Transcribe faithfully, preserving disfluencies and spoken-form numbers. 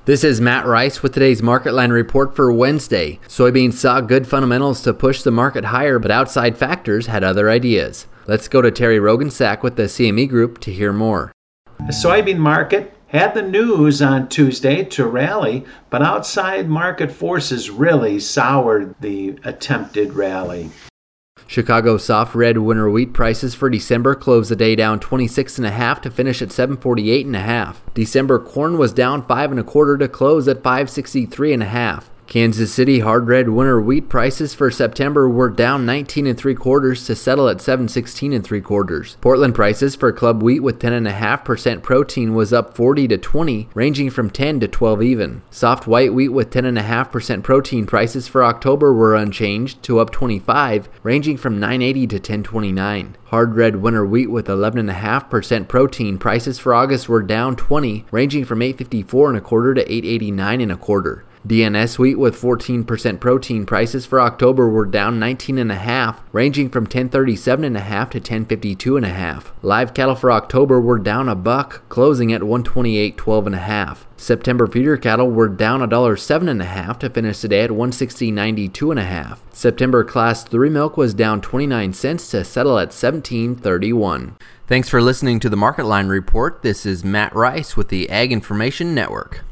This is Matt Rice with today's Market Line report for Wednesday. Soybeans saw good fundamentals to push the market higher, but outside factors had other ideas. Let's go to Terry Rogensack with the C M E Group to hear more. The soybean market had the news on Tuesday to rally, but outside market forces really soured the attempted rally. Chicago soft red winter wheat prices for December closed the day down twenty-six and a half to finish at seven forty-eight and a half. December corn was down five and a quarter to close at five sixty-three and a half. Kansas City hard red winter wheat prices for September were down nineteen and three quarters to settle at seven sixteen and three quarters. Portland prices for club wheat with ten and a half percent protein was up forty to twenty, ranging from ten to twelve even. Soft white wheat with ten and a half percent protein prices for October were unchanged to up twenty-five, ranging from nine eighty to ten twenty-nine. Hard red winter wheat with eleven and a half percent protein prices for August were down twenty, ranging from eight fifty-four and a quarter to eight eighty-nine and a quarter. D N S wheat with fourteen percent protein prices for October were down nineteen and a half, ranging from ten thirty-seven and a half to ten fifty-two and a half. Live cattle for October were down a buck, closing at one twenty-eight twelve and a half. September feeder cattle were down one dollar seven and a half to finish the day at one sixty ninety-two and a half. September class three milk was down twenty-nine cents to settle at seventeen thirty-one. Thanks for listening to the Market Line report. This is Matt Rice with the Ag Information Network.